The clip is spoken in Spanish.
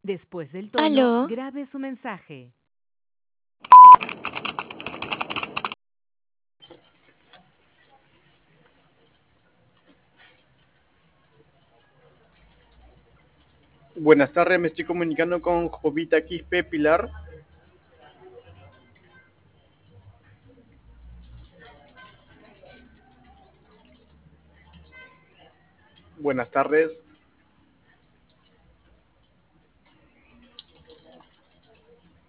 Después del tono, Aló, grabe su mensaje. Buenas tardes, me estoy comunicando con Jovita Quispe Pilar. Buenas tardes.